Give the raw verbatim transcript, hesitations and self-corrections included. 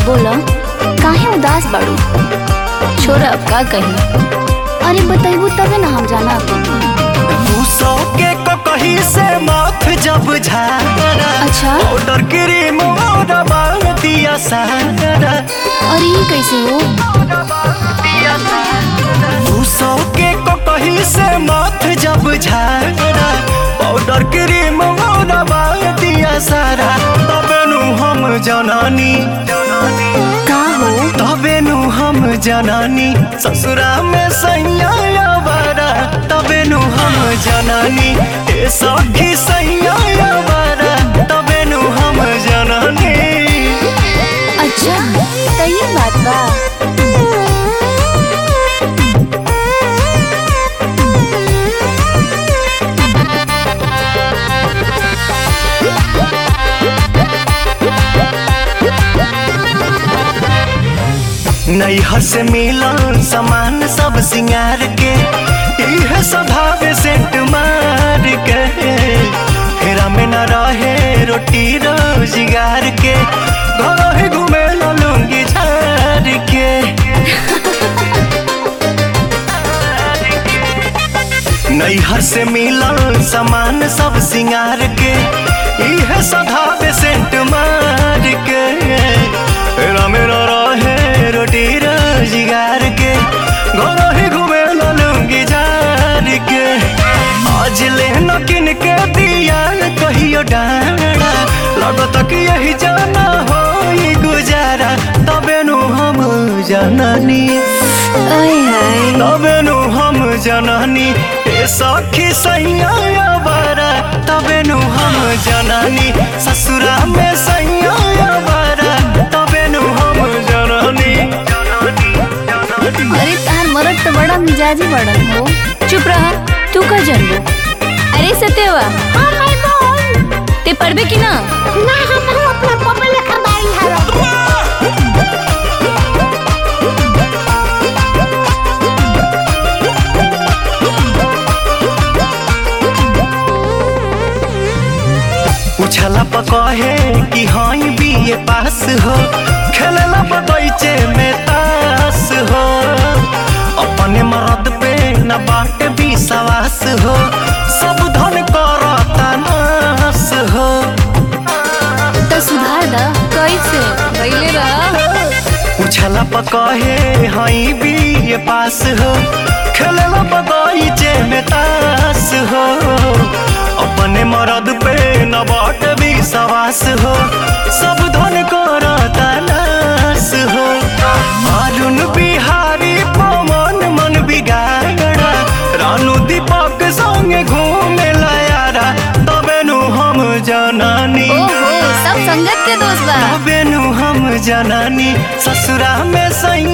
बोला काहे उदास बाड़ू? छोरा अब का कही? अरे बताइबू तबे ना हम जाना। तू सौ के को कहीं से माथ जब झारा। अच्छा पाउडर क्रीम और बाल दिया सारा। अरे ये कैसे हो? तू सौ के को कहीं से माथ जब झारा। पाउडर क्रीम और बाल दिया सारा। तबे नु हम जनानी का हो? तबे नु हम जनानी ससुरा में सैया बारा। तबे नु हम जनानी ए सखी सैया बारा। तबे नु हम जनानी। अच्छा तो ये बात बा। नैहर से मिलन सामान सब सिंगार के। इहे सधावे सेंट मार के। फेरा में न रहे रोटी रोजगार के। घर ही घूमे लूंगी झार के। नैहर से मिलन सामान सब सिंगार के। इहे सधावे सेंट मार के। फेरा में न रहे रोटी रोजगार के। घर ही घूमे लूंगी झार के। आज ले न किन के दिया कहियो डारा। लगत कि यही जाना हो गुजारा। तबे नु हम जनानी तबे नु हम जनानी ए सखी सैया बारा। तबे नु हम जनानी ससुरा में सैया बारा। तबे नु हम जनानी। अरे तार मरद तो बड़ा मिजाजी बड़न हो। चुप रहा तू का जानबो। अरे सत्यवा हां माय बोल ते पढ़बे कि ना? ना हम अपना पापा लेखा बाई हरो। पूछला पकहे कि हाई बीए पास हो। खेलला बगीचे में तास हो। अपने मर्द पे न बाट विश्वास हो। सब धन करता नास हो। तो सुधार दा कैसे पहले रहा। पूछला पकहे हाई बीए पास हो। खेलला बगीचे में तास हो। अपने मर्द पे न बाट विश्वास हो। सब धन करता नास हो। अरुण बिहारी पवन मन बिगाड़ा। रानू दीपक संगे घूमे लायारा। तबे नु हम जनानी ओहो सब संगत के दोस्त बा। तबे नु हम जनानी ससुरा में सैया